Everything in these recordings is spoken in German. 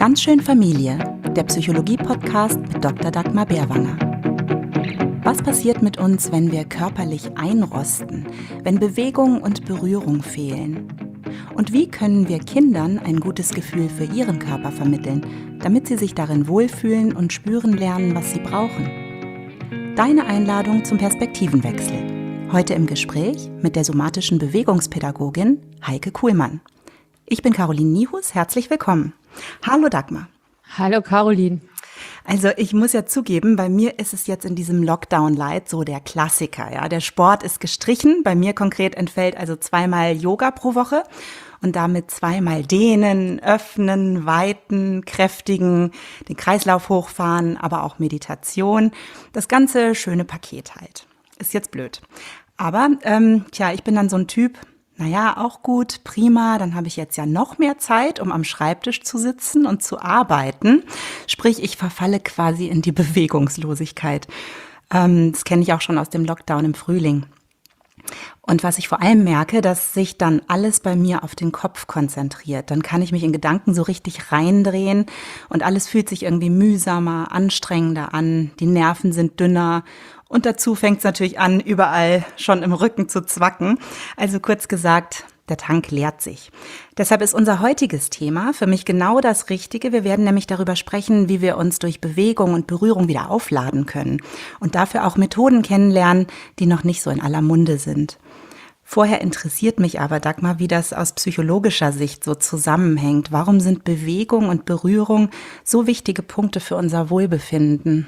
Ganz schön Familie, der Psychologie-Podcast mit Dr. Dagmar Bärwanger. Was passiert mit uns, wenn wir körperlich einrosten, wenn Bewegung und Berührung fehlen? Und wie können wir Kindern ein gutes Gefühl für ihren Körper vermitteln, damit sie sich darin wohlfühlen und spüren lernen, was sie brauchen? Deine Einladung zum Perspektivenwechsel. Heute im Gespräch mit der somatischen Bewegungspädagogin Heike Kuhlmann. Ich bin Caroline Nihus, herzlich willkommen. Hallo Dagmar. Hallo Caroline. Also ich muss ja zugeben, bei mir ist es jetzt in diesem Lockdown-Light so der Klassiker. Ja, der Sport ist gestrichen. Bei mir konkret entfällt also 2-mal Yoga pro Woche und damit 2-mal dehnen, öffnen, weiten, kräftigen, den Kreislauf hochfahren, aber auch Meditation. Das ganze schöne Paket halt. Ist jetzt blöd. Aber ich bin dann so ein Typ. Naja, auch gut, prima, dann habe ich jetzt ja noch mehr Zeit, um am Schreibtisch zu sitzen und zu arbeiten. Sprich, ich verfalle quasi in die Bewegungslosigkeit. Das kenne ich auch schon aus dem Lockdown im Frühling. Und was ich vor allem merke, dass sich dann alles bei mir auf den Kopf konzentriert. Dann kann ich mich in Gedanken so richtig reindrehen und alles fühlt sich irgendwie mühsamer, anstrengender an. Die Nerven sind dünner. Und dazu fängt es natürlich an, überall schon im Rücken zu zwacken. Also kurz gesagt, der Tank leert sich. Deshalb ist unser heutiges Thema für mich genau das Richtige. Wir werden nämlich darüber sprechen, wie wir uns durch Bewegung und Berührung wieder aufladen können. Und dafür auch Methoden kennenlernen, die noch nicht so in aller Munde sind. Vorher interessiert mich aber, Dagmar, wie das aus psychologischer Sicht so zusammenhängt. Warum sind Bewegung und Berührung so wichtige Punkte für unser Wohlbefinden?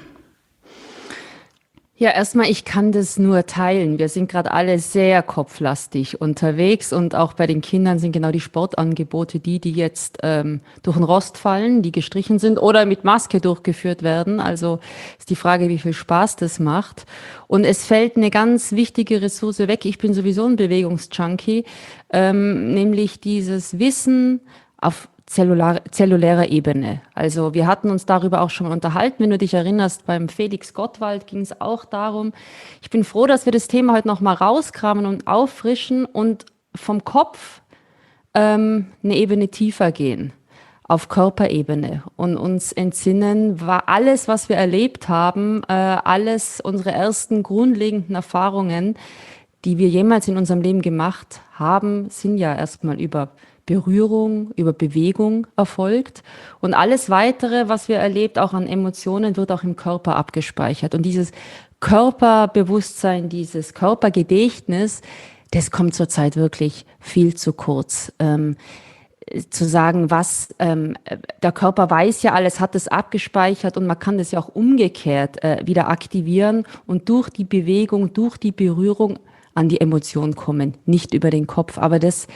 Ja, erstmal, ich kann das nur teilen. Wir sind gerade alle sehr kopflastig unterwegs und auch bei den Kindern sind genau die Sportangebote die jetzt durch den Rost fallen, die gestrichen sind oder mit Maske durchgeführt werden. Also ist die Frage, wie viel Spaß das macht. Und es fällt eine ganz wichtige Ressource weg. Ich bin sowieso ein Bewegungsjunkie, nämlich dieses Wissen auf zellulärer Ebene. Also wir hatten uns darüber auch schon mal unterhalten. Wenn du dich erinnerst, beim Felix Gottwald ging es auch darum. Ich bin froh, dass wir das Thema heute noch mal rauskramen und auffrischen und vom Kopf eine Ebene tiefer gehen, auf Körperebene und uns entsinnen, war alles, was wir erlebt haben, alles unsere ersten grundlegenden Erfahrungen, die wir jemals in unserem Leben gemacht haben, sind ja erstmal über Berührung, über Bewegung erfolgt. Und alles Weitere, was wir erlebt, auch an Emotionen, wird auch im Körper abgespeichert. Und dieses Körperbewusstsein, dieses Körpergedächtnis, das kommt zurzeit wirklich viel zu kurz. Zu sagen, der Körper weiß ja alles, hat es abgespeichert und man kann das ja auch umgekehrt wieder aktivieren und durch die Bewegung, durch die Berührung an die Emotion kommen, nicht über den Kopf. Aber das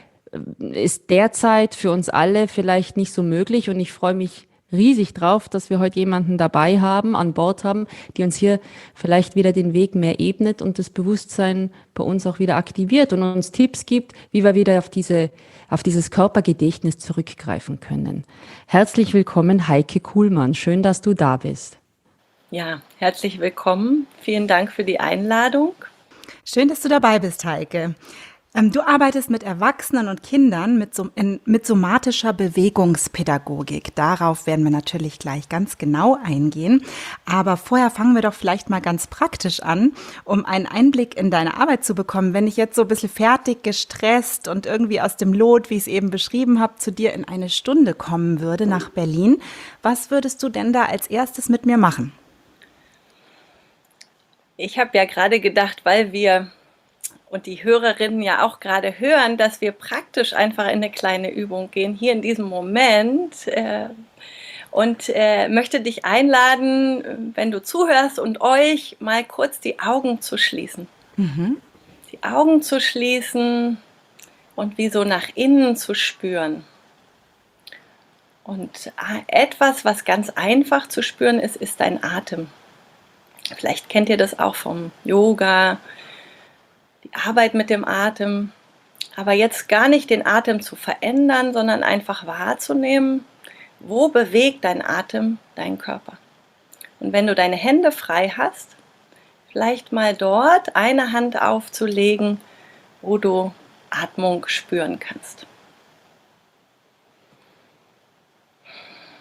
ist derzeit für uns alle vielleicht nicht so möglich und ich freue mich riesig drauf, dass wir heute jemanden dabei haben, an Bord haben, die uns hier vielleicht wieder den Weg mehr ebnet und das Bewusstsein bei uns auch wieder aktiviert und uns Tipps gibt, wie wir wieder auf dieses Körpergedächtnis zurückgreifen können. Herzlich willkommen, Heike Kuhlmann. Schön, dass du da bist. Ja, herzlich willkommen. Vielen Dank für die Einladung. Schön, dass du dabei bist, Heike. Du arbeitest mit Erwachsenen und Kindern mit somatischer Bewegungspädagogik. Darauf werden wir natürlich gleich ganz genau eingehen. Aber vorher fangen wir doch vielleicht mal ganz praktisch an, um einen Einblick in deine Arbeit zu bekommen. Wenn ich jetzt so ein bisschen fertig, gestresst und irgendwie aus dem Lot, wie ich es eben beschrieben habe, zu dir in eine Stunde kommen würde nach Berlin, was würdest du denn da als erstes mit mir machen? Ich habe ja gerade gedacht, weil wir und die Hörerinnen ja auch gerade hören, dass wir praktisch einfach in eine kleine Übung gehen, hier in diesem Moment. Und möchte dich einladen, wenn du zuhörst und euch mal kurz die Augen zu schließen. Die Augen zu schließen und wie so nach innen zu spüren. Und etwas, was ganz einfach zu spüren ist, ist dein Atem. Vielleicht kennt ihr das auch vom Yoga, die Arbeit mit dem Atem, aber jetzt gar nicht den Atem zu verändern, sondern einfach wahrzunehmen, wo bewegt dein Atem deinen Körper. Und wenn du deine Hände frei hast, vielleicht mal dort eine Hand aufzulegen, wo du Atmung spüren kannst.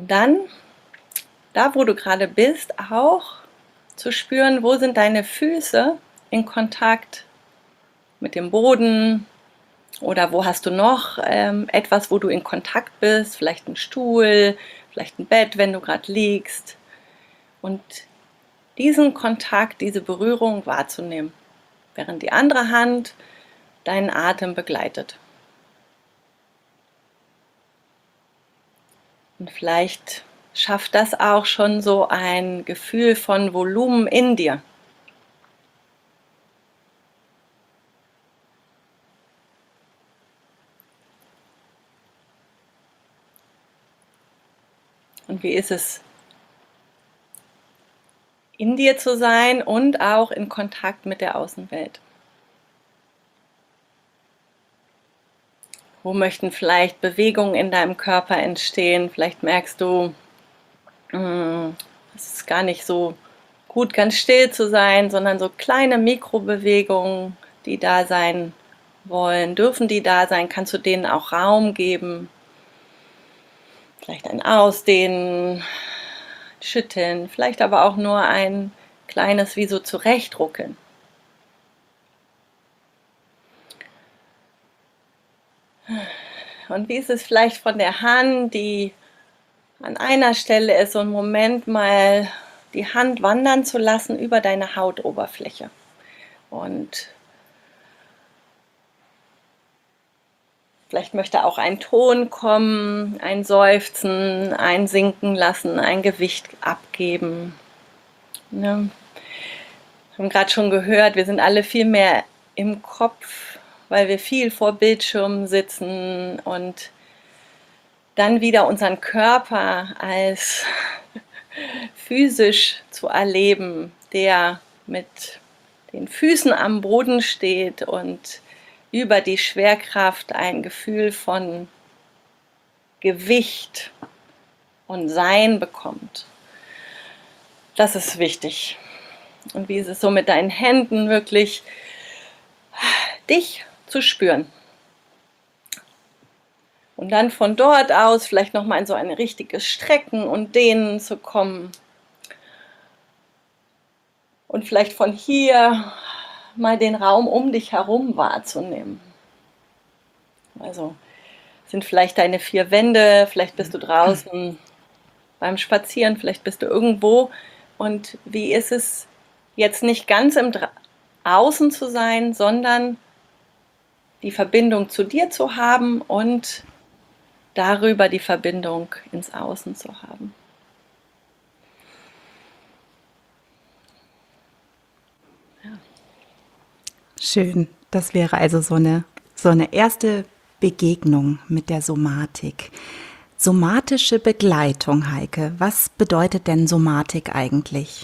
Und dann, da wo du gerade bist, auch zu spüren, wo sind deine Füße in Kontakt mit dem Boden oder wo hast du noch etwas, wo du in Kontakt bist, vielleicht ein Stuhl, vielleicht ein Bett, wenn du gerade liegst. Und diesen Kontakt, diese Berührung wahrzunehmen, während die andere Hand deinen Atem begleitet. Und vielleicht schafft das auch schon so ein Gefühl von Volumen in dir. Und wie ist es, in dir zu sein und auch in Kontakt mit der Außenwelt? Wo möchten vielleicht Bewegungen in deinem Körper entstehen? Vielleicht merkst du, es ist gar nicht so gut, ganz still zu sein, sondern so kleine Mikrobewegungen, die da sein wollen. Dürfen die da sein? Kannst du denen auch Raum geben? Vielleicht ein Ausdehnen, Schütteln, vielleicht aber auch nur ein kleines wie so zurechtruckeln. Und wie ist es vielleicht von der Hand, die an einer Stelle ist, so einen Moment mal die Hand wandern zu lassen über deine Hautoberfläche. Und vielleicht möchte auch ein Ton kommen, ein Seufzen, ein Sinken lassen, ein Gewicht abgeben. Ne? Wir haben gerade schon gehört, wir sind alle viel mehr im Kopf, weil wir viel vor Bildschirmen sitzen und dann wieder unseren Körper als physisch zu erleben, der mit den Füßen am Boden steht und über die Schwerkraft ein Gefühl von Gewicht und Sein bekommt. Das ist wichtig. Und wie ist es so mit deinen Händen wirklich, dich zu spüren. Und dann von dort aus vielleicht nochmal in so ein richtiges Strecken und Dehnen zu kommen. Und vielleicht von hier mal den Raum um dich herum wahrzunehmen. Also sind vielleicht deine 4 Wände, vielleicht bist du draußen beim Spazieren, vielleicht bist du irgendwo. Und wie ist es jetzt nicht ganz im Außen zu sein, sondern die Verbindung zu dir zu haben und darüber die Verbindung ins Außen zu haben. Ja. Schön. Das wäre also so eine erste Begegnung mit der Somatik. Somatische Begleitung, Heike. Was bedeutet denn Somatik eigentlich?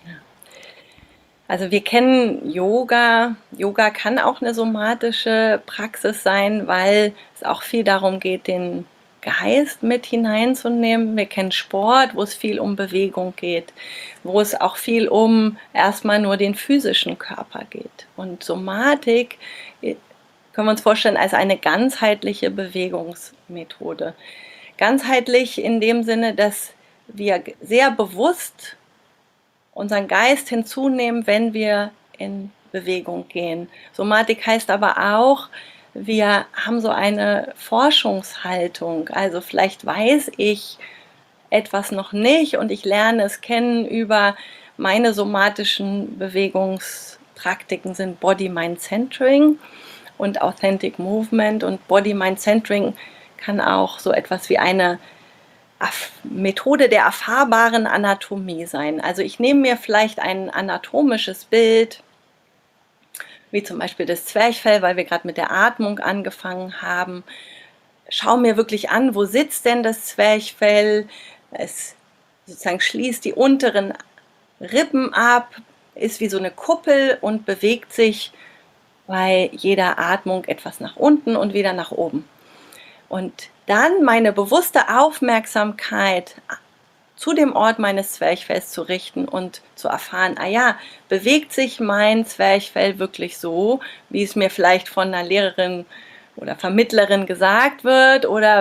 Also wir kennen Yoga. Yoga kann auch eine somatische Praxis sein, weil es auch viel darum geht, den Geist mit hineinzunehmen. Wir kennen Sport, wo es viel um Bewegung geht, wo es auch viel um erstmal nur den physischen Körper geht. Und Somatik können wir uns vorstellen als eine ganzheitliche Bewegungsmethode. Ganzheitlich in dem Sinne, dass wir sehr bewusst unseren Geist hinzunehmen, wenn wir in Bewegung gehen. Somatik heißt aber auch, wir haben so eine Forschungshaltung. Also vielleicht weiß ich etwas noch nicht und ich lerne es kennen über meine somatischen Bewegungspraktiken sind Body-Mind-Centering und Authentic Movement. Und Body-Mind-Centering kann auch so etwas wie eine Methode der erfahrbaren Anatomie sein. Also ich nehme mir vielleicht ein anatomisches Bild, wie zum Beispiel das Zwerchfell, weil wir gerade mit der Atmung angefangen haben. Schau mir wirklich an, wo sitzt denn das Zwerchfell? Es sozusagen schließt die unteren Rippen ab, ist wie so eine Kuppel und bewegt sich bei jeder Atmung etwas nach unten und wieder nach oben. Und dann meine bewusste Aufmerksamkeit zu dem Ort meines Zwerchfells zu richten und zu erfahren, bewegt sich mein Zwerchfell wirklich so, wie es mir vielleicht von einer Lehrerin oder Vermittlerin gesagt wird, oder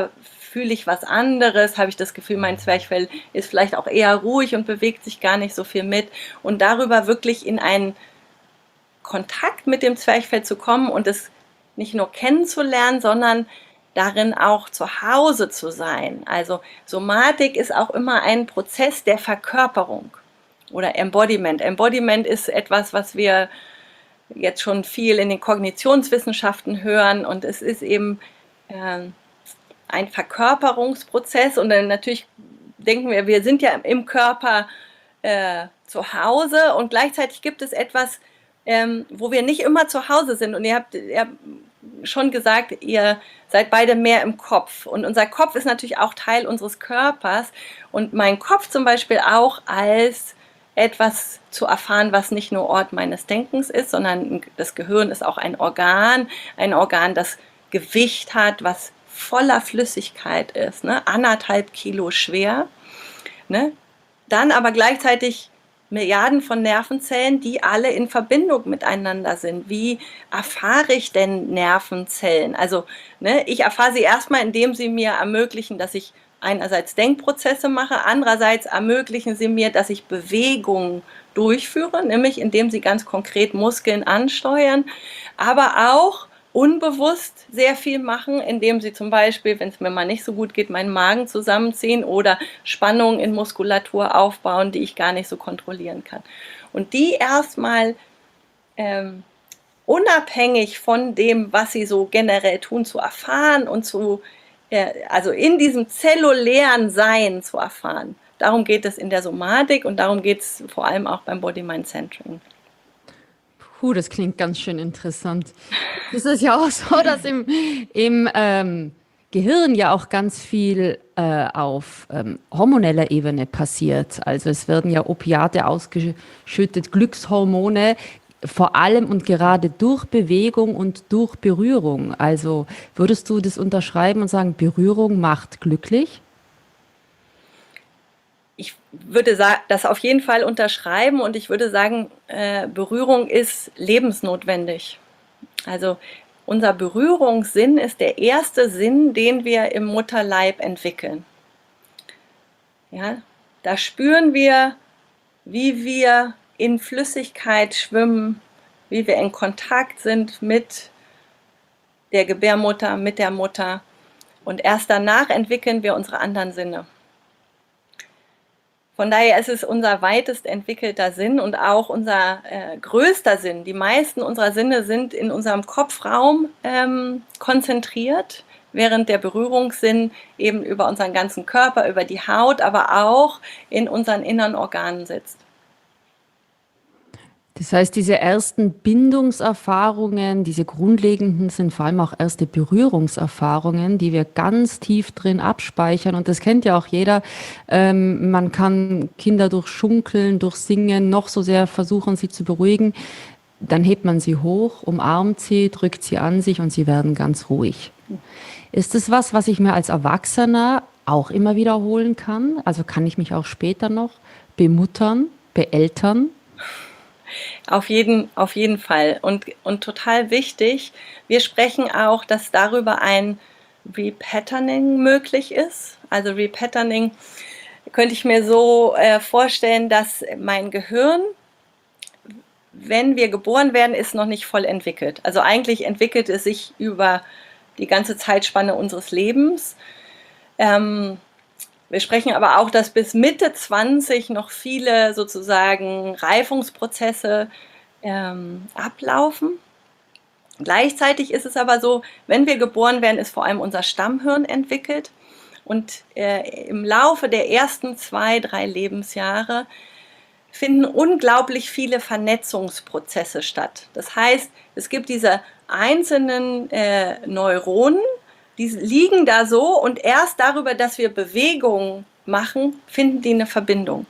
fühle ich was anderes, habe ich das Gefühl, mein Zwerchfell ist vielleicht auch eher ruhig und bewegt sich gar nicht so viel mit. Und darüber wirklich in einen Kontakt mit dem Zwerchfell zu kommen und es nicht nur kennenzulernen, sondern darin auch zu Hause zu sein. Also Somatik ist auch immer ein Prozess der Verkörperung oder Embodiment. Embodiment ist etwas, was wir jetzt schon viel in den Kognitionswissenschaften hören, und es ist eben ein Verkörperungsprozess, und dann natürlich denken wir sind ja im Körper zu Hause, und gleichzeitig gibt es etwas, wo wir nicht immer zu Hause sind, und ihr habt schon gesagt, ihr seid beide mehr im Kopf, und unser Kopf ist natürlich auch Teil unseres Körpers, und mein Kopf zum Beispiel auch als etwas zu erfahren, was nicht nur Ort meines Denkens ist, sondern das Gehirn ist auch ein Organ, das Gewicht hat, was voller Flüssigkeit ist, ne? 1,5 Kilo schwer, ne? Dann aber gleichzeitig Milliarden von Nervenzellen, die alle in Verbindung miteinander sind. Wie erfahre ich denn Nervenzellen? Also, ne, ich erfahre sie erstmal, indem sie mir ermöglichen, dass ich einerseits Denkprozesse mache, andererseits ermöglichen sie mir, dass ich Bewegungen durchführe, nämlich indem sie ganz konkret Muskeln ansteuern, aber auch unbewusst sehr viel machen, indem sie zum Beispiel, wenn es mir mal nicht so gut geht, meinen Magen zusammenziehen oder Spannungen in Muskulatur aufbauen, die ich gar nicht so kontrollieren kann. Und die erstmal unabhängig von dem, was sie so generell tun, zu erfahren und also in diesem zellulären Sein zu erfahren. Darum geht es in der Somatik, und darum geht es vor allem auch beim Body-Mind-Centering. Das klingt ganz schön interessant. Es ist ja auch so, dass im Gehirn ja auch ganz viel auf hormoneller Ebene passiert. Also es werden ja Opiate ausgeschüttet, Glückshormone, vor allem und gerade durch Bewegung und durch Berührung. Also würdest du das unterschreiben und sagen, Berührung macht glücklich? Ich würde das auf jeden Fall unterschreiben, und ich würde sagen, Berührung ist lebensnotwendig. Also unser Berührungssinn ist der erste Sinn, den wir im Mutterleib entwickeln. Ja, da spüren wir, wie wir in Flüssigkeit schwimmen, wie wir in Kontakt sind mit der Gebärmutter, mit der Mutter, und erst danach entwickeln wir unsere anderen Sinne. Von daher ist es unser weitest entwickelter Sinn und auch unser größter Sinn. Die meisten unserer Sinne sind in unserem Kopfraum konzentriert, während der Berührungssinn eben über unseren ganzen Körper, über die Haut, aber auch in unseren inneren Organen sitzt. Das heißt, diese ersten Bindungserfahrungen, diese grundlegenden, sind vor allem auch erste Berührungserfahrungen, die wir ganz tief drin abspeichern. Und das kennt ja auch jeder. Man kann Kinder durch Schunkeln, durch Singen noch so sehr versuchen, sie zu beruhigen. Dann hebt man sie hoch, umarmt sie, drückt sie an sich, und sie werden ganz ruhig. Ist das was ich mir als Erwachsener auch immer wiederholen kann? Also kann ich mich auch später noch bemuttern, beeltern? Auf jeden Fall. Und total wichtig, wir sprechen auch, dass darüber ein Repatterning möglich ist. Also Repatterning könnte ich mir so vorstellen, dass mein Gehirn, wenn wir geboren werden, ist noch nicht voll entwickelt. Also eigentlich entwickelt es sich über die ganze Zeitspanne unseres Lebens. Wir sprechen aber auch, dass bis Mitte 20 noch viele sozusagen Reifungsprozesse ablaufen. Gleichzeitig ist es aber so, wenn wir geboren werden, ist vor allem unser Stammhirn entwickelt, und im Laufe der ersten 2, 3 Lebensjahre finden unglaublich viele Vernetzungsprozesse statt. Das heißt, es gibt diese einzelnen Neuronen, die liegen da so, und erst darüber, dass wir Bewegungen machen, finden die eine Verbindung.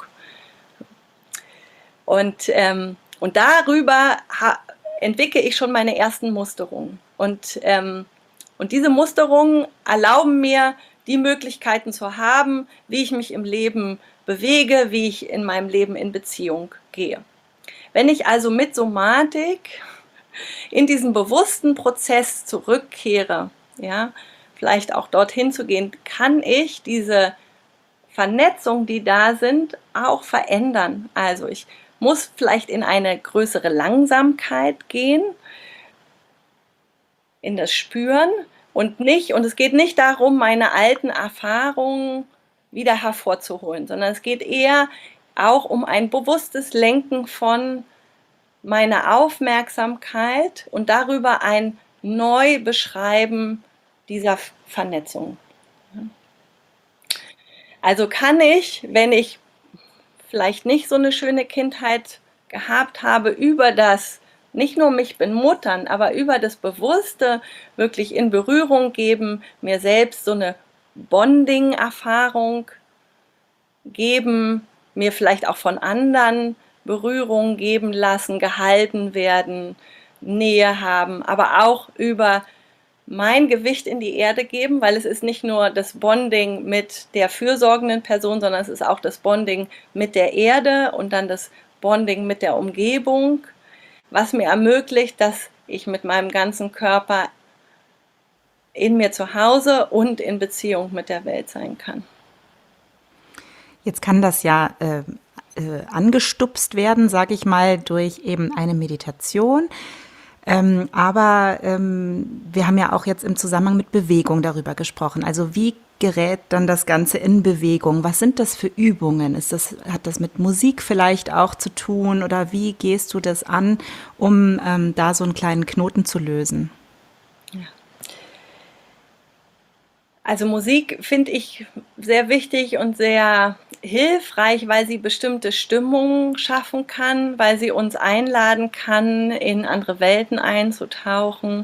Und darüber entwickle ich schon meine ersten Musterungen. Und diese Musterungen erlauben mir, die Möglichkeiten zu haben, wie ich mich im Leben bewege, wie ich in meinem Leben in Beziehung gehe. Wenn ich also mit Somatik in diesen bewussten Prozess zurückkehre, ja, vielleicht auch dorthin zu gehen, kann ich diese Vernetzungen, die da sind, auch verändern. Also ich muss vielleicht in eine größere Langsamkeit gehen, in das Spüren und es geht nicht darum, meine alten Erfahrungen wieder hervorzuholen, sondern es geht eher auch um ein bewusstes Lenken von meiner Aufmerksamkeit und darüber ein Neubeschreiben dieser Vernetzung. Also kann ich, wenn ich vielleicht nicht so eine schöne Kindheit gehabt habe, über das, nicht nur mich bemuttern, aber über das Bewusste wirklich in Berührung geben, mir selbst so eine Bonding-Erfahrung geben, mir vielleicht auch von anderen Berührung geben lassen, gehalten werden, Nähe haben, aber auch über mein Gewicht in die Erde geben, weil es ist nicht nur das Bonding mit der fürsorgenden Person, sondern es ist auch das Bonding mit der Erde und dann das Bonding mit der Umgebung, was mir ermöglicht, dass ich mit meinem ganzen Körper in mir zu Hause und in Beziehung mit der Welt sein kann. Jetzt kann das ja angestupst werden, sage ich mal, durch eben eine Meditation. Aber wir haben ja auch jetzt im Zusammenhang mit Bewegung darüber gesprochen. Also wie gerät dann das Ganze in Bewegung? Was sind das für Übungen? Hat das mit Musik vielleicht auch zu tun? Oder wie gehst du das an, um da so einen kleinen Knoten zu lösen? Ja. Also Musik finde ich sehr wichtig und sehr hilfreich, weil sie bestimmte Stimmungen schaffen kann, weil sie uns einladen kann, in andere Welten einzutauchen.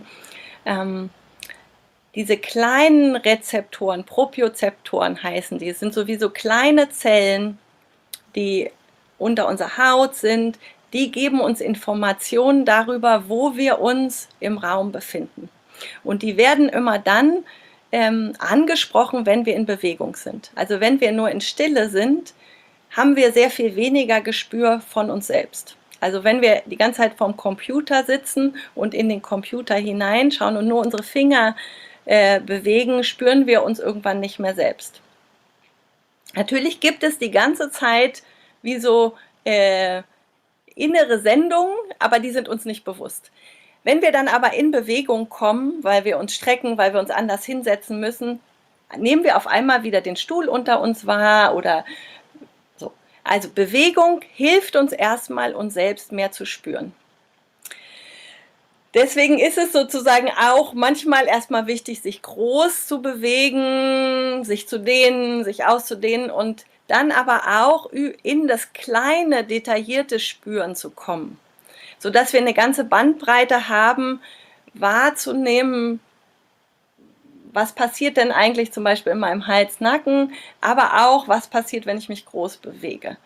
Diese kleinen Rezeptoren, Propriozeptoren heißen die, es sind sowieso kleine Zellen, die unter unserer Haut sind, die geben uns Informationen darüber, wo wir uns im Raum befinden. Und die werden immer dann angesprochen, wenn wir in Bewegung sind. Also wenn wir nur in Stille sind, haben wir sehr viel weniger Gespür von uns selbst. Also wenn wir die ganze Zeit vorm Computer sitzen und in den Computer hineinschauen und nur unsere Finger bewegen, spüren wir uns irgendwann nicht mehr selbst. Natürlich gibt es die ganze Zeit wie so innere Sendungen, aber die sind uns nicht bewusst. Wenn wir dann aber in Bewegung kommen, weil wir uns strecken, weil wir uns anders hinsetzen müssen, nehmen wir auf einmal wieder den Stuhl unter uns wahr oder so. Also Bewegung hilft uns erstmal, uns selbst mehr zu spüren. Deswegen ist es sozusagen auch manchmal erstmal wichtig, sich groß zu bewegen, sich zu dehnen, sich auszudehnen und dann aber auch in das kleine, detaillierte Spüren zu kommen, sodass wir eine ganze Bandbreite haben, wahrzunehmen, was passiert denn eigentlich zum Beispiel in meinem Hals, Nacken, aber auch, was passiert, wenn ich mich groß bewege.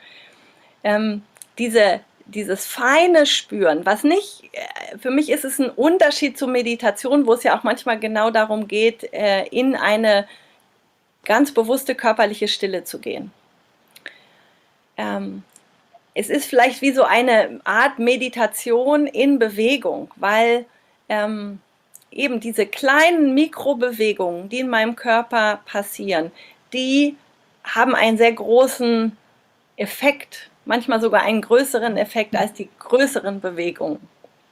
Dieses feine Spüren, was nicht, für mich ist es ein Unterschied zur Meditation, wo es ja auch manchmal genau darum geht, in eine ganz bewusste körperliche Stille zu gehen. Es ist vielleicht wie so eine Art Meditation in Bewegung, weil eben diese kleinen Mikrobewegungen, die in meinem Körper passieren, die haben einen sehr großen Effekt, manchmal sogar einen größeren Effekt als die größeren Bewegungen.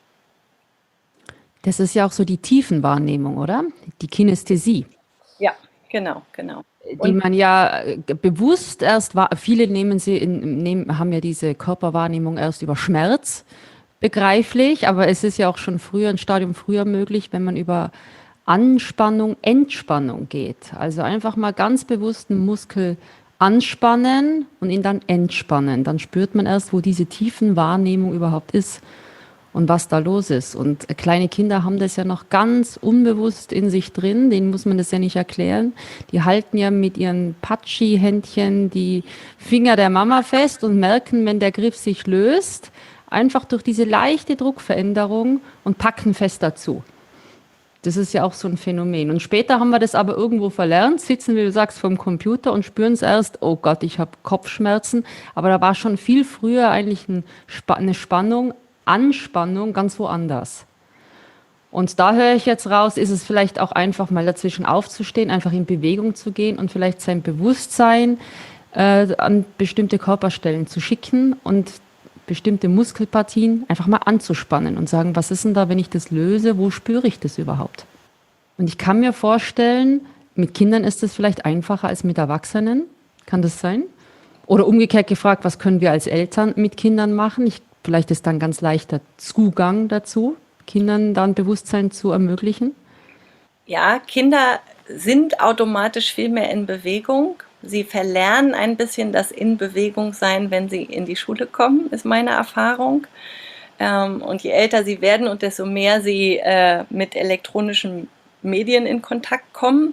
Das ist ja auch so die Tiefenwahrnehmung, oder? Die Kinästhesie. Ja, genau. Die man ja bewusst erst, viele haben ja diese Körperwahrnehmung erst über Schmerz begreiflich, aber es ist ja auch schon ein Stadium früher möglich, wenn man über Anspannung, Entspannung geht. Also einfach mal ganz bewusst einen Muskel anspannen und ihn dann entspannen. Dann spürt man erst, wo diese Tiefenwahrnehmung überhaupt ist und was da los ist. Und kleine Kinder haben das ja noch ganz unbewusst in sich drin, denen muss man das ja nicht erklären. Die halten ja mit ihren Patschi-Händchen die Finger der Mama fest und merken, wenn der Griff sich löst, einfach durch diese leichte Druckveränderung und packen fest dazu. Das ist ja auch so ein Phänomen. Und später haben wir das aber irgendwo verlernt, sitzen, wie du sagst, vorm Computer und spüren es erst, oh Gott, ich habe Kopfschmerzen. Aber da war schon viel früher eigentlich eine Spannung, Anspannung ganz woanders. Und da höre ich jetzt raus, ist es vielleicht auch einfach mal dazwischen aufzustehen, einfach in Bewegung zu gehen und vielleicht sein Bewusstsein an bestimmte Körperstellen zu schicken und bestimmte Muskelpartien einfach mal anzuspannen und sagen, was ist denn da, wenn ich das löse, wo spüre ich das überhaupt? Und ich kann mir vorstellen, mit Kindern ist es vielleicht einfacher als mit Erwachsenen. Kann das sein? Oder umgekehrt gefragt, was können wir als Eltern mit Kindern machen? Vielleicht ist dann ganz leichter Zugang dazu, Kindern dann Bewusstsein zu ermöglichen. Ja, Kinder sind automatisch viel mehr in Bewegung. Sie verlernen ein bisschen das in Bewegung sein, wenn sie in die Schule kommen, ist meine Erfahrung. Und je älter sie werden und desto mehr sie mit elektronischen Medien in Kontakt kommen.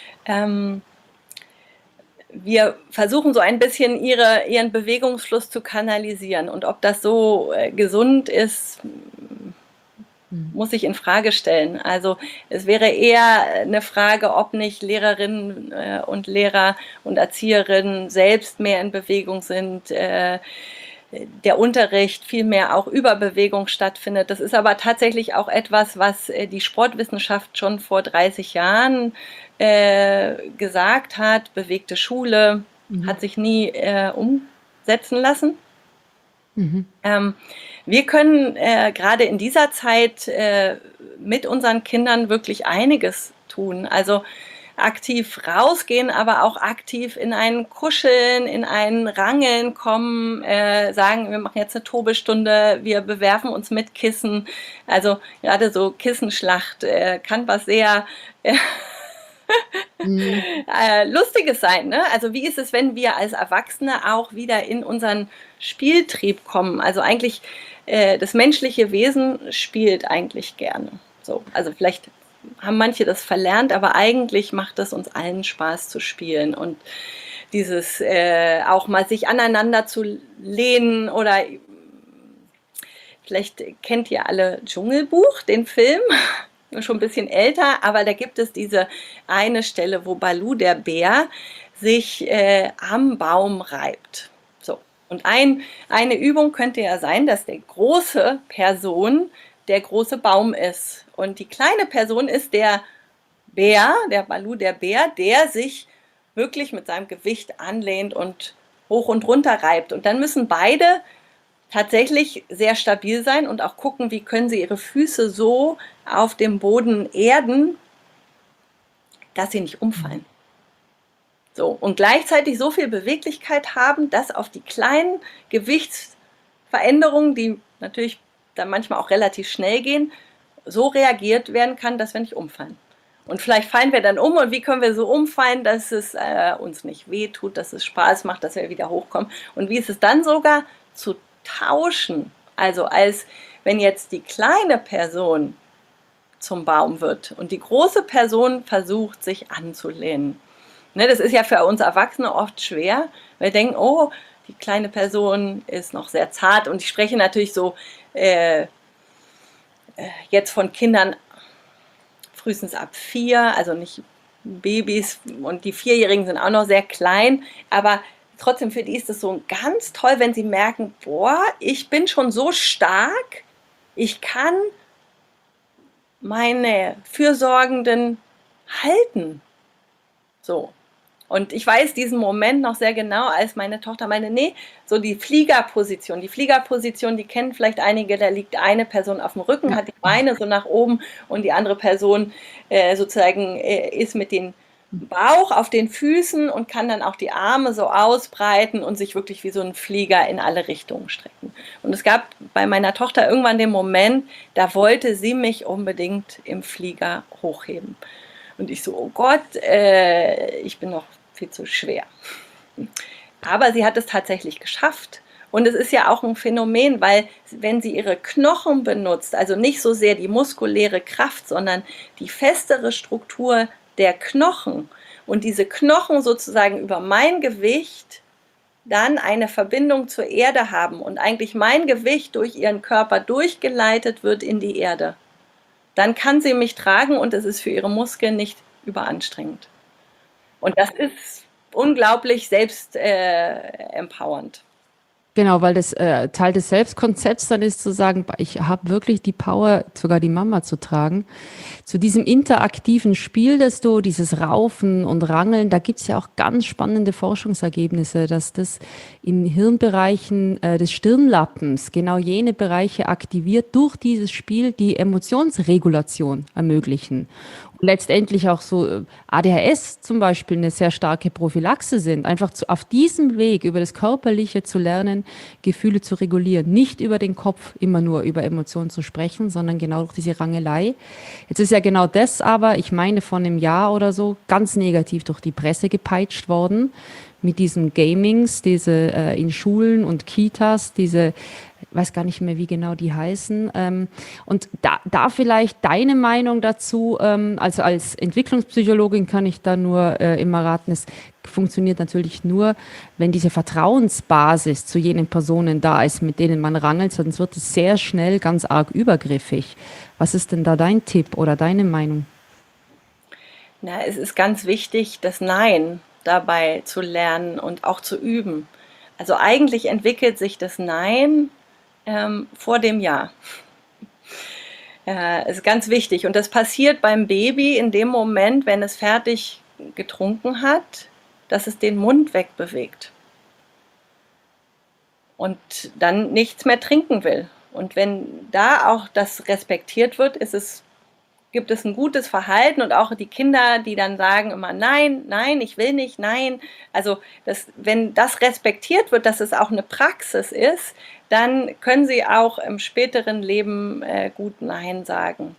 Wir versuchen so ein bisschen ihren Bewegungsfluss zu kanalisieren. Und ob das so gesund ist, muss ich in Frage stellen. Also es wäre eher eine Frage, ob nicht Lehrerinnen und Lehrer und Erzieherinnen selbst mehr in Bewegung sind, der Unterricht viel mehr auch über Bewegung stattfindet. Das ist aber tatsächlich auch etwas, was die Sportwissenschaft schon vor 30 Jahren gesagt hat. Bewegte Schule hat sich nie umsetzen lassen. Wir können gerade in dieser Zeit mit unseren Kindern wirklich einiges tun. Also aktiv rausgehen, aber auch aktiv in ein Kuscheln, in ein Rangeln kommen, sagen, wir machen jetzt eine Tobestunde, wir bewerfen uns mit Kissen. Also gerade so Kissenschlacht kann was sehr Lustiges sein, ne? Also wie ist es, wenn wir als Erwachsene auch wieder in unseren Spieltrieb kommen? Also eigentlich das menschliche Wesen spielt eigentlich gerne. So, also vielleicht haben manche das verlernt, aber eigentlich macht es uns allen Spaß zu spielen und dieses auch mal sich aneinander zu lehnen oder vielleicht kennt ihr alle Dschungelbuch, den Film. Schon ein bisschen älter, aber da gibt es diese eine Stelle, wo Baloo der Bär sich am Baum reibt. So. Und eine Übung könnte ja sein, dass die große Person der große Baum ist und die kleine Person ist der Bär, der Baloo der Bär, der sich wirklich mit seinem Gewicht anlehnt und hoch und runter reibt. Und dann müssen beide tatsächlich sehr stabil sein und auch gucken, wie können sie ihre Füße so auf dem Boden erden, dass sie nicht umfallen. So, und gleichzeitig so viel Beweglichkeit haben, dass auf die kleinen Gewichtsveränderungen, die natürlich dann manchmal auch relativ schnell gehen, so reagiert werden kann, dass wir nicht umfallen. Und vielleicht fallen wir dann um und wie können wir so umfallen, dass es uns nicht wehtut, dass es Spaß macht, dass wir wieder hochkommen. Und wie ist es dann sogar zu tauschen, also als wenn jetzt die kleine Person zum Baum wird und die große Person versucht, sich anzulehnen. Ne, das ist ja für uns Erwachsene oft schwer. Wir denken, oh, die kleine Person ist noch sehr zart und ich spreche natürlich so jetzt von Kindern frühestens ab 4, also nicht Babys und die 4-Jährigen sind auch noch sehr klein, aber trotzdem für die ist es so ganz toll, wenn sie merken, boah, ich bin schon so stark, ich kann meine Fürsorgenden halten. So. Und ich weiß diesen Moment noch sehr genau, als meine Tochter meinte, nee, so die Fliegerposition. Die Fliegerposition, die kennen vielleicht einige, da liegt eine Person auf dem Rücken, hat die Beine so nach oben und die andere Person sozusagen ist mit den Bauch auf den Füßen und kann dann auch die Arme so ausbreiten und sich wirklich wie so ein Flieger in alle Richtungen strecken. Und es gab bei meiner Tochter irgendwann den Moment, da wollte sie mich unbedingt im Flieger hochheben. Und ich so, oh Gott, ich bin noch viel zu schwer. Aber sie hat es tatsächlich geschafft. Und es ist ja auch ein Phänomen, weil wenn sie ihre Knochen benutzt, also nicht so sehr die muskuläre Kraft, sondern die festere Struktur der Knochen und diese Knochen sozusagen über mein Gewicht dann eine Verbindung zur Erde haben und eigentlich mein Gewicht durch ihren Körper durchgeleitet wird in die Erde, dann kann sie mich tragen und es ist für ihre Muskeln nicht überanstrengend. Und das ist unglaublich selbst empowernd. Genau, weil das Teil des Selbstkonzepts dann ist zu sagen, ich habe wirklich die Power, sogar die Mama zu tragen. Zu diesem interaktiven Spiel, dieses Raufen und Rangeln, da gibt's ja auch ganz spannende Forschungsergebnisse, dass das in Hirnbereichen des Stirnlappens genau jene Bereiche aktiviert durch dieses Spiel, die Emotionsregulation ermöglichen. Und letztendlich auch so ADHS zum Beispiel eine sehr starke Prophylaxe sind. Einfach auf diesem Weg über das Körperliche zu lernen, Gefühle zu regulieren. Nicht über den Kopf immer nur über Emotionen zu sprechen, sondern genau durch diese Rangelei. Jetzt ist ja genau das aber, ich meine, vor einem Jahr oder so ganz negativ durch die Presse gepeitscht worden mit diesen Gamings, in Schulen und Kitas, weiß gar nicht mehr, wie genau die heißen. Und da vielleicht deine Meinung dazu, also als Entwicklungspsychologin kann ich da nur immer raten, es funktioniert natürlich nur, wenn diese Vertrauensbasis zu jenen Personen da ist, mit denen man rangelt, sonst wird es sehr schnell ganz arg übergriffig. Was ist denn da dein Tipp oder deine Meinung? Na, es ist ganz wichtig, das Nein dabei zu lernen und auch zu üben. Also eigentlich entwickelt sich das Nein vor dem Ja. Ist ganz wichtig. Und das passiert beim Baby in dem Moment, wenn es fertig getrunken hat, dass es den Mund wegbewegt und dann nichts mehr trinken will. Und wenn da auch das respektiert wird, gibt es ein gutes Verhalten und auch die Kinder, die dann sagen immer nein, nein, ich will nicht, nein. Also wenn das respektiert wird, dass es auch eine Praxis ist, dann können sie auch im späteren Leben gut Nein sagen.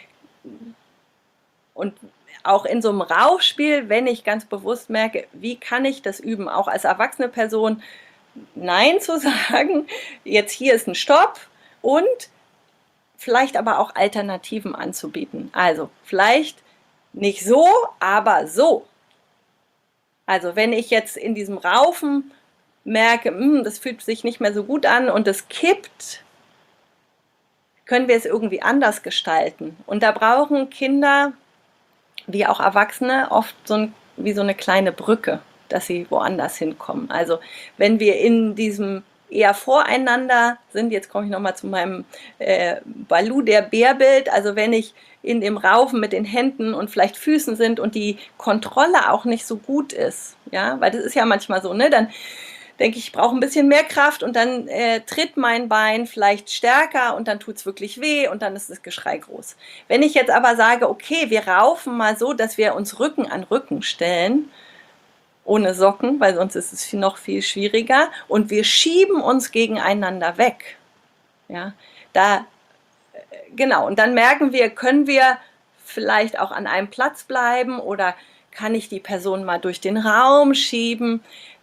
Und auch in so einem Rauchspiel, wenn ich ganz bewusst merke, wie kann ich das üben, auch als erwachsene Person Nein zu sagen, jetzt hier ist ein Stopp und vielleicht aber auch Alternativen anzubieten. Also vielleicht nicht so, aber so. Also wenn ich jetzt in diesem Raufen merke, das fühlt sich nicht mehr so gut an und es kippt, können wir es irgendwie anders gestalten. Und da brauchen Kinder wie auch Erwachsene oft wie so eine kleine Brücke, dass sie woanders hinkommen. Also wenn wir in diesem eher voreinander sind, jetzt komme ich nochmal zu meinem Balu, der Bärbild, also wenn ich in dem Raufen mit den Händen und vielleicht Füßen sind und die Kontrolle auch nicht so gut ist, ja, weil das ist ja manchmal so, ne, dann denke ich, ich brauche ein bisschen mehr Kraft und dann tritt mein Bein vielleicht stärker und dann tut es wirklich weh und dann ist das Geschrei groß. Wenn ich jetzt aber sage, okay, wir raufen mal so, dass wir uns Rücken an Rücken stellen, ohne Socken, weil sonst ist es noch viel schwieriger und wir schieben uns gegeneinander weg. Ja, genau, und dann merken wir, können wir vielleicht auch an einem Platz bleiben oder kann ich die Person mal durch den Raum schieben?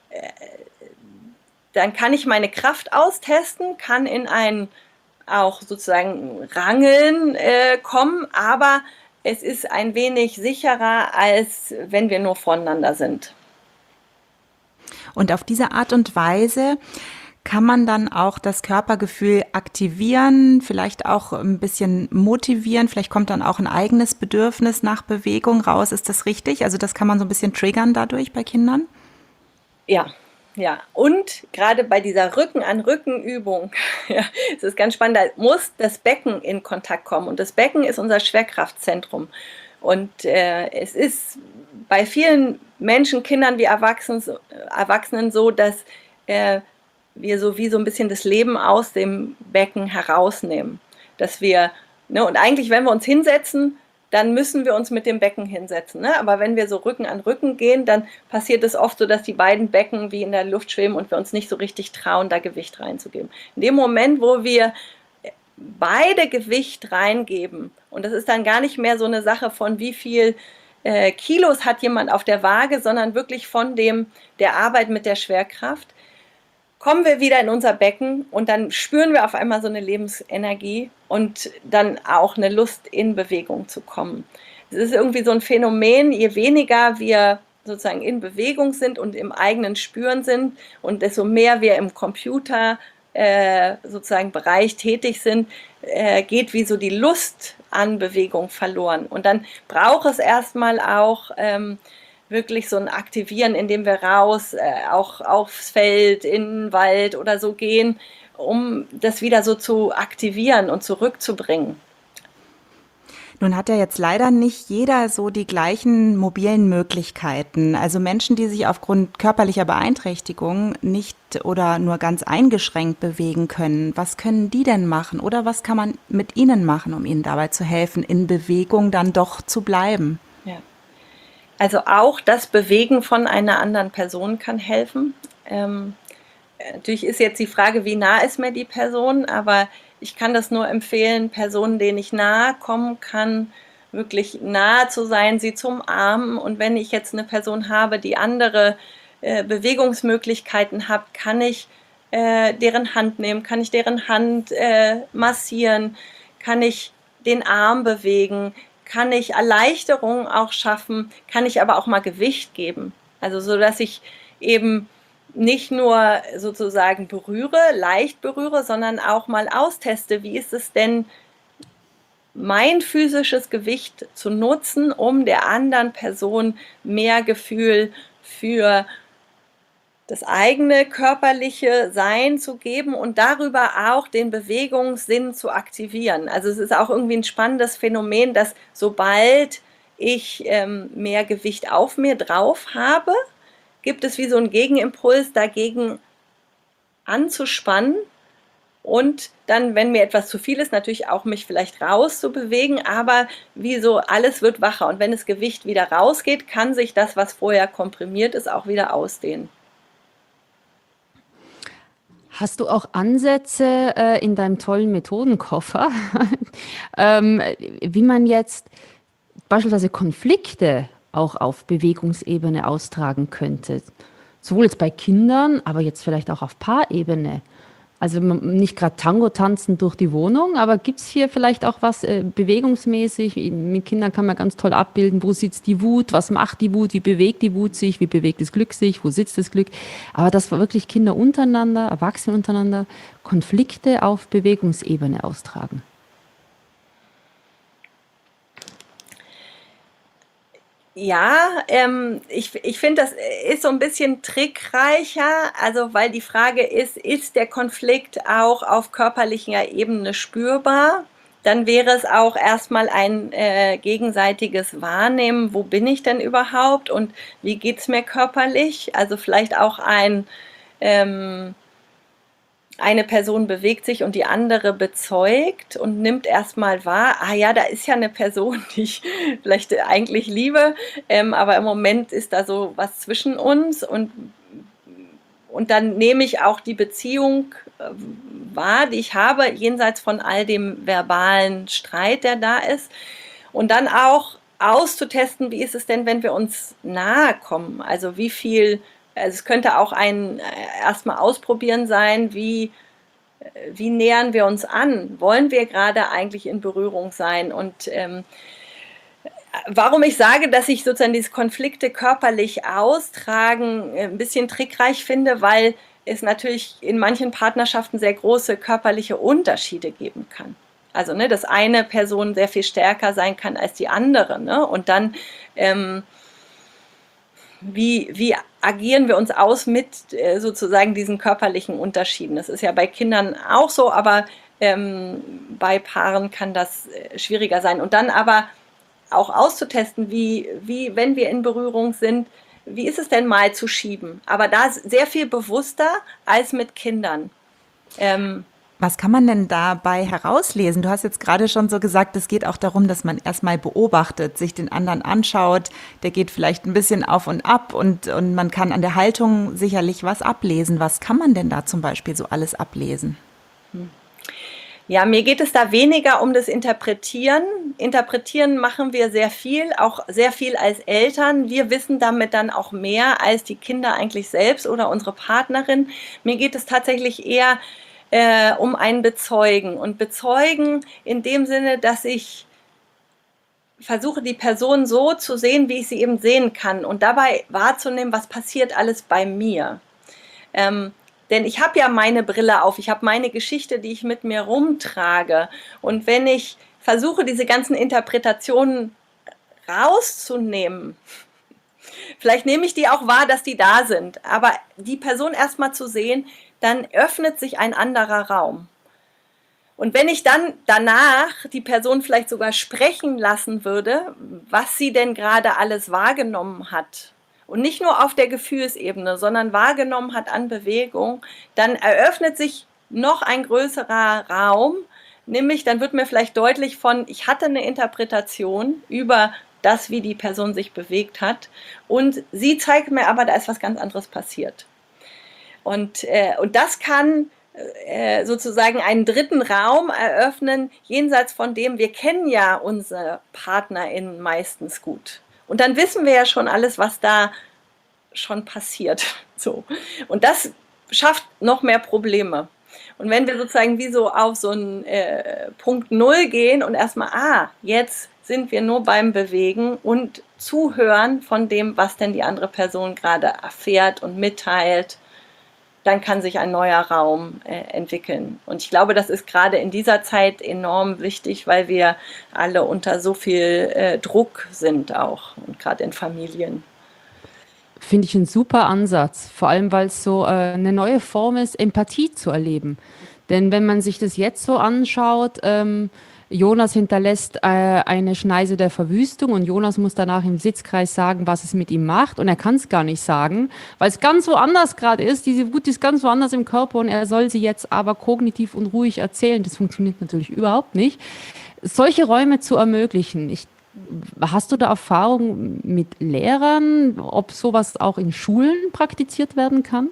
Dann kann ich meine Kraft austesten, kann in ein auch sozusagen Rangeln kommen, aber es ist ein wenig sicherer, als wenn wir nur voneinander sind. Und auf diese Art und Weise kann man dann auch das Körpergefühl aktivieren, vielleicht auch ein bisschen motivieren, vielleicht kommt dann auch ein eigenes Bedürfnis nach Bewegung raus. Ist das richtig? Also das kann man so ein bisschen triggern dadurch bei Kindern? Ja, ja. Und gerade bei dieser Rücken-an-Rücken-Übung, ja, es ist ganz spannend, da muss das Becken in Kontakt kommen. Und das Becken ist unser Schwerkraftzentrum. Und es ist bei vielen Menschen, Kindern wie Erwachsenen so, dass wir so wie so ein bisschen das Leben aus dem Becken herausnehmen. Dass wir, ne, und eigentlich, wenn wir uns hinsetzen, dann müssen wir uns mit dem Becken hinsetzen. Ne? Aber wenn wir so Rücken an Rücken gehen, dann passiert es oft so, dass die beiden Becken wie in der Luft schweben und wir uns nicht so richtig trauen, da Gewicht reinzugeben. In dem Moment, wo wir beide Gewicht reingeben, und das ist dann gar nicht mehr so eine Sache von wie viel Kilos hat jemand auf der Waage, sondern wirklich von der Arbeit mit der Schwerkraft, kommen wir wieder in unser Becken und dann spüren wir auf einmal so eine Lebensenergie und dann auch eine Lust, in Bewegung zu kommen. Es ist irgendwie so ein Phänomen, je weniger wir sozusagen in Bewegung sind und im eigenen Spüren sind und desto mehr wir im Computer sozusagen Bereich tätig sind, geht wie so die Lust an Bewegung verloren. Und dann braucht es erstmal auch wirklich so ein Aktivieren, indem wir raus, auch aufs Feld, in den Wald oder so gehen, um das wieder so zu aktivieren und zurückzubringen. Nun hat ja jetzt leider nicht jeder so die gleichen mobilen Möglichkeiten. Also Menschen, die sich aufgrund körperlicher Beeinträchtigung nicht oder nur ganz eingeschränkt bewegen können. Was können die denn machen? Oder was kann man mit ihnen machen, um ihnen dabei zu helfen, in Bewegung dann doch zu bleiben? Ja. Also auch das Bewegen von einer anderen Person kann helfen. Natürlich ist jetzt die Frage, wie nah ist mir die Person, aber ich kann das nur empfehlen, Personen, denen ich nahe kommen kann, wirklich nahe zu sein, sie zu umarmen. Und wenn ich jetzt eine Person habe, die andere Bewegungsmöglichkeiten hat, kann ich deren Hand nehmen, kann ich deren Hand massieren, kann ich den Arm bewegen, kann ich Erleichterung auch schaffen, kann ich aber auch mal Gewicht geben. Also so, dass ich eben nicht nur sozusagen berühre, leicht berühre, sondern auch mal austeste, wie ist es denn, mein physisches Gewicht zu nutzen, um der anderen Person mehr Gefühl für das eigene körperliche Sein zu geben und darüber auch den Bewegungssinn zu aktivieren. Also es ist auch irgendwie ein spannendes Phänomen, dass sobald ich mehr Gewicht auf mir drauf habe, gibt es wie so einen Gegenimpuls dagegen anzuspannen und dann, wenn mir etwas zu viel ist, natürlich auch mich vielleicht rauszubewegen, aber wie so alles wird wacher und wenn das Gewicht wieder rausgeht, kann sich das, was vorher komprimiert ist, auch wieder ausdehnen. Hast du auch Ansätze in deinem tollen Methodenkoffer, wie man jetzt beispielsweise Konflikte auch auf Bewegungsebene austragen könnte? Sowohl jetzt bei Kindern, aber jetzt vielleicht auch auf Paarebene. Also nicht gerade Tango tanzen durch die Wohnung, aber gibt es hier vielleicht auch was bewegungsmäßig? Mit Kindern kann man ganz toll abbilden, wo sitzt die Wut, was macht die Wut, wie bewegt die Wut sich, wie bewegt das Glück sich, wo sitzt das Glück. Aber dass wirklich Kinder untereinander, Erwachsene untereinander Konflikte auf Bewegungsebene austragen. Ja, ich finde, das ist so ein bisschen trickreicher, also weil die Frage ist der Konflikt auch auf körperlicher Ebene spürbar? Dann wäre es auch erstmal ein gegenseitiges Wahrnehmen, wo bin ich denn überhaupt und wie geht's mir körperlich? Also vielleicht auch ähm, eine Person bewegt sich und die andere bezeugt und nimmt erstmal wahr, ah ja, da ist ja eine Person, die ich vielleicht eigentlich liebe, aber im Moment ist da so was zwischen uns und dann nehme ich auch die Beziehung wahr, die ich habe, jenseits von all dem verbalen Streit, der da ist. Und dann auch auszutesten, wie ist es denn, wenn wir uns nahe kommen? Also wie viel, also es könnte auch ein erstmal ausprobieren sein, wie nähern wir uns an? Wollen wir gerade eigentlich in Berührung sein? Und warum ich sage, dass ich sozusagen diese Konflikte körperlich austragen ein bisschen trickreich finde, weil es natürlich in manchen Partnerschaften sehr große körperliche Unterschiede geben kann. Also, ne, dass eine Person sehr viel stärker sein kann als die andere. Ne? Und dann, wie agieren wir uns aus mit sozusagen diesen körperlichen Unterschieden? Das ist ja bei Kindern auch so, aber bei Paaren kann das schwieriger sein. Und dann aber auch auszutesten, wie, wenn wir in Berührung sind, wie ist es denn mal zu schieben? Aber da sehr viel bewusster als mit Kindern. Was kann man denn dabei herauslesen? Du hast jetzt gerade schon so gesagt, es geht auch darum, dass man erstmal beobachtet, sich den anderen anschaut. Der geht vielleicht ein bisschen auf und ab und man kann an der Haltung sicherlich was ablesen. Was kann man denn da zum Beispiel so alles ablesen? Ja, mir geht es da weniger um das Interpretieren. Interpretieren machen wir sehr viel, auch sehr viel als Eltern. Wir wissen damit dann auch mehr als die Kinder eigentlich selbst oder unsere Partnerin. Mir geht es tatsächlich eher um ein Bezeugen. Und Bezeugen in dem Sinne, dass ich versuche, die Person so zu sehen, wie ich sie eben sehen kann und dabei wahrzunehmen, was passiert alles bei mir. Denn ich habe ja meine Brille auf, ich habe meine Geschichte, die ich mit mir rumtrage. Und wenn ich versuche, diese ganzen Interpretationen rauszunehmen, Vielleicht nehme ich die auch wahr, dass die da sind, aber die Person erstmal zu sehen, dann öffnet sich ein anderer Raum. Und wenn ich dann danach die Person vielleicht sogar sprechen lassen würde, was sie denn gerade alles wahrgenommen hat, und nicht nur auf der Gefühlsebene, sondern wahrgenommen hat an Bewegung, dann eröffnet sich noch ein größerer Raum, nämlich dann wird mir vielleicht deutlich ich hatte eine Interpretation über das, wie die Person sich bewegt hat, und sie zeigt mir aber, da ist was ganz anderes passiert. Und das kann sozusagen einen dritten Raum eröffnen, jenseits von dem, wir kennen ja unsere PartnerInnen meistens gut. Und dann wissen wir ja schon alles, was da schon passiert. So. Und das schafft noch mehr Probleme. Und wenn wir sozusagen wie so auf so einen Punkt Null gehen und erstmal, jetzt sind wir nur beim Bewegen und Zuhören von dem, was denn die andere Person gerade erfährt und mitteilt, dann kann sich ein neuer Raum entwickeln. Und ich glaube, das ist gerade in dieser Zeit enorm wichtig, weil wir alle unter so viel Druck sind auch, und gerade in Familien. Finde ich ein super Ansatz, vor allem weil es so eine neue Form ist, Empathie zu erleben. Denn wenn man sich das jetzt so anschaut, Jonas hinterlässt eine Schneise der Verwüstung und Jonas muss danach im Sitzkreis sagen, was es mit ihm macht, und er kann es gar nicht sagen, weil es ganz woanders gerade ist. Diese Wut ist ganz woanders im Körper und er soll sie jetzt aber kognitiv und ruhig erzählen. Das funktioniert natürlich überhaupt nicht. Solche Räume zu ermöglichen. Hast du da Erfahrung mit Lehrern, ob sowas auch in Schulen praktiziert werden kann?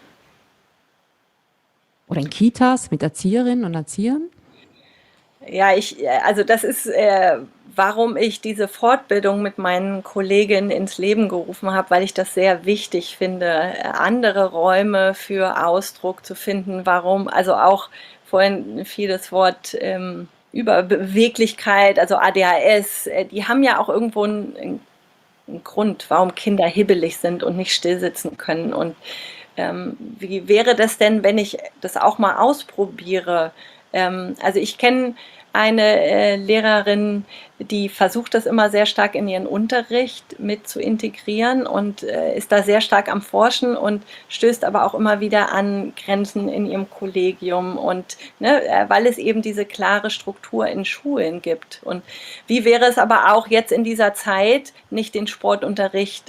Oder in Kitas mit Erzieherinnen und Erziehern? Ja, also das ist, warum ich diese Fortbildung mit meinen Kolleginnen ins Leben gerufen habe, weil ich das sehr wichtig finde, andere Räume für Ausdruck zu finden. Warum, also auch vorhin fiel das Wort über Beweglichkeit, also ADHS, die haben ja auch irgendwo einen Grund, warum Kinder hibbelig sind und nicht stillsitzen können. Und wie wäre das denn, wenn ich das auch mal ausprobiere? Also ich kenne eine Lehrerin, die versucht das immer sehr stark in ihren Unterricht mit zu integrieren und ist da sehr stark am Forschen und stößt aber auch immer wieder an Grenzen in ihrem Kollegium, und weil es eben diese klare Struktur in Schulen gibt. Und wie wäre es aber auch jetzt in dieser Zeit, nicht den Sportunterricht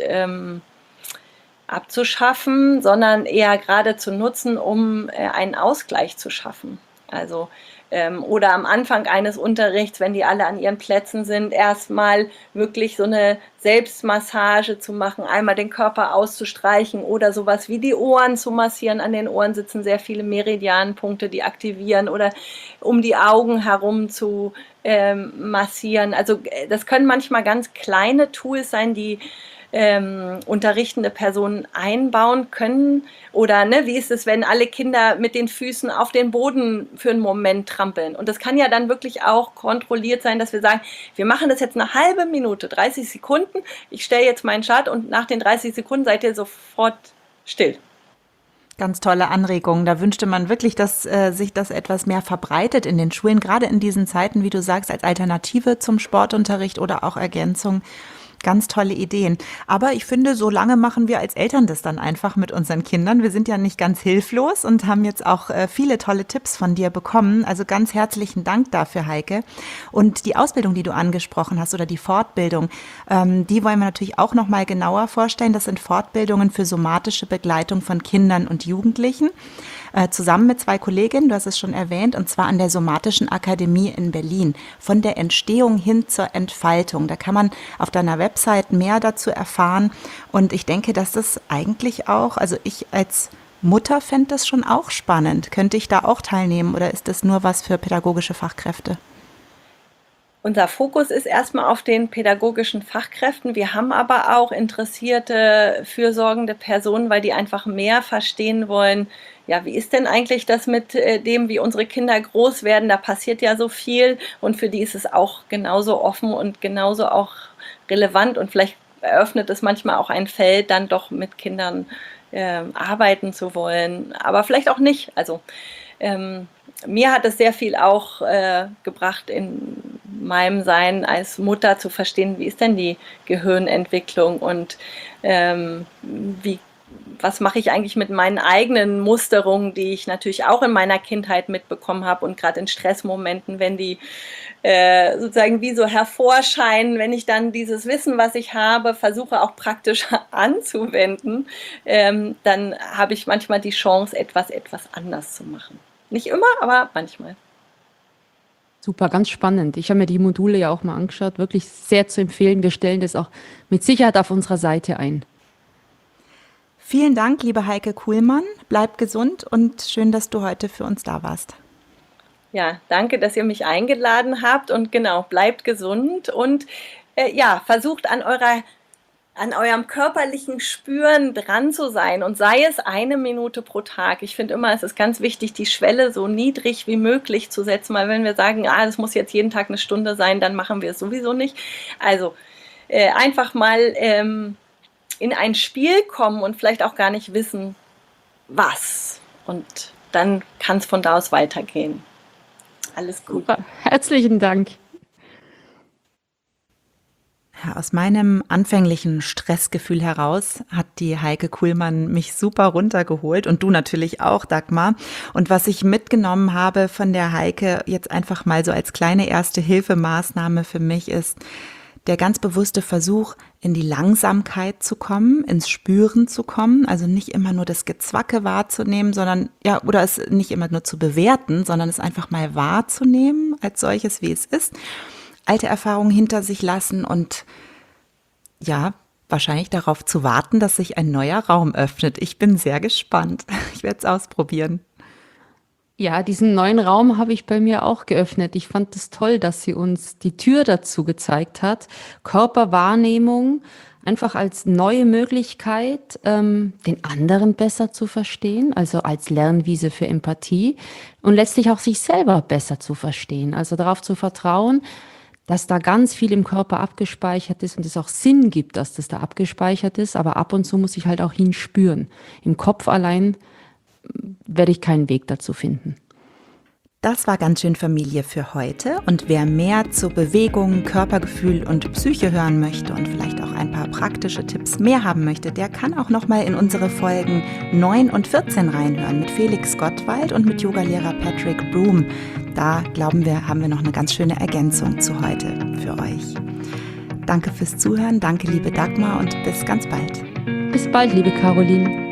abzuschaffen, sondern eher gerade zu nutzen, um einen Ausgleich zu schaffen. Also oder am Anfang eines Unterrichts, wenn die alle an ihren Plätzen sind, erstmal wirklich so eine Selbstmassage zu machen, einmal den Körper auszustreichen oder sowas wie die Ohren zu massieren. An den Ohren sitzen sehr viele Meridianpunkte, die aktivieren, oder um die Augen herum zu massieren. Also das können manchmal ganz kleine Tools sein, die unterrichtende Personen einbauen können. Oder wie ist es, wenn alle Kinder mit den Füßen auf den Boden für einen Moment trampeln? Und das kann ja dann wirklich auch kontrolliert sein, dass wir sagen, wir machen das jetzt eine halbe Minute, 30 Sekunden, ich stelle jetzt meinen Chart und nach den 30 Sekunden seid ihr sofort still. Ganz tolle Anregungen. Da wünschte man wirklich, dass sich das etwas mehr verbreitet in den Schulen, gerade in diesen Zeiten, wie du sagst, als Alternative zum Sportunterricht oder auch Ergänzung. Ganz tolle Ideen. Aber ich finde, so lange machen wir als Eltern das dann einfach mit unseren Kindern. Wir sind ja nicht ganz hilflos und haben jetzt auch viele tolle Tipps von dir bekommen. Also ganz herzlichen Dank dafür, Heike. Und die Ausbildung, die du angesprochen hast, oder die Fortbildung, die wollen wir natürlich auch noch mal genauer vorstellen. Das sind Fortbildungen für somatische Begleitung von Kindern und Jugendlichen. Zusammen mit 2 Kolleginnen, du hast es schon erwähnt, und zwar an der Somatischen Akademie in Berlin. Von der Entstehung hin zur Entfaltung. Da kann man auf deiner Website mehr dazu erfahren. Und ich denke, dass das eigentlich auch, also ich als Mutter fände das schon auch spannend. Könnte ich da auch teilnehmen, oder ist das nur was für pädagogische Fachkräfte? Unser Fokus ist erstmal auf den pädagogischen Fachkräften. Wir haben aber auch interessierte, fürsorgende Personen, weil die einfach mehr verstehen wollen, ja, wie ist denn eigentlich das mit dem, wie unsere Kinder groß werden? Da passiert ja so viel, und für die ist es auch genauso offen und genauso auch relevant, und vielleicht eröffnet es manchmal auch ein Feld, dann doch mit Kindern arbeiten zu wollen, aber vielleicht auch nicht. Also mir hat es sehr viel auch gebracht, meinem Sein als Mutter zu verstehen, wie ist denn die Gehirnentwicklung und was mache ich eigentlich mit meinen eigenen Musterungen, die ich natürlich auch in meiner Kindheit mitbekommen habe und gerade in Stressmomenten, wenn die sozusagen wie so hervorscheinen, wenn ich dann dieses Wissen, was ich habe, versuche auch praktisch anzuwenden, dann habe ich manchmal die Chance, etwas anders zu machen. Nicht immer, aber manchmal. Super, ganz spannend. Ich habe mir die Module ja auch mal angeschaut, wirklich sehr zu empfehlen. Wir stellen das auch mit Sicherheit auf unserer Seite ein. Vielen Dank, liebe Heike Kuhlmann. Bleib gesund und schön, dass du heute für uns da warst. Ja, danke, dass ihr mich eingeladen habt und genau, bleibt gesund und ja, versucht an eurem körperlichen Spüren dran zu sein und sei es 1 Minute pro Tag. Ich finde immer, es ist ganz wichtig, die Schwelle so niedrig wie möglich zu setzen, weil wenn wir sagen, das muss jetzt jeden Tag 1 Stunde sein, dann machen wir es sowieso nicht. Also einfach mal in ein Spiel kommen und vielleicht auch gar nicht wissen, was. Und dann kann es von da aus weitergehen. Alles gut. Super. Herzlichen Dank. Ja, aus meinem anfänglichen Stressgefühl heraus hat die Heike Kuhlmann mich super runtergeholt und du natürlich auch, Dagmar. Und was ich mitgenommen habe von der Heike jetzt einfach mal so als kleine Erste-Hilfe-Maßnahme für mich ist, der ganz bewusste Versuch, in die Langsamkeit zu kommen, ins Spüren zu kommen, also nicht immer nur das Gezwacke wahrzunehmen, sondern oder es nicht immer nur zu bewerten, sondern es einfach mal wahrzunehmen als solches, wie es ist. Alte Erfahrungen hinter sich lassen und wahrscheinlich darauf zu warten, dass sich ein neuer Raum öffnet. Ich bin sehr gespannt. Ich werde es ausprobieren. Ja, diesen neuen Raum habe ich bei mir auch geöffnet. Ich fand es toll, dass sie uns die Tür dazu gezeigt hat. Körperwahrnehmung einfach als neue Möglichkeit, den anderen besser zu verstehen, also als Lernwiese für Empathie und letztlich auch sich selber besser zu verstehen. Also darauf zu vertrauen, dass da ganz viel im Körper abgespeichert ist und es auch Sinn gibt, dass das da abgespeichert ist. Aber ab und zu muss ich halt auch hinspüren. Im Kopf allein werde ich keinen Weg dazu finden. Das war ganz schön Familie für heute. Und wer mehr zu Bewegung, Körpergefühl und Psyche hören möchte und vielleicht auch ein paar praktische Tipps mehr haben möchte, der kann auch nochmal in unsere Folgen 9 und 14 reinhören mit Felix Gottwald und mit Yogalehrer Patrick Broom. Da, glauben wir, haben wir noch eine ganz schöne Ergänzung zu heute für euch. Danke fürs Zuhören, danke liebe Dagmar und bis ganz bald. Bis bald, liebe Caroline.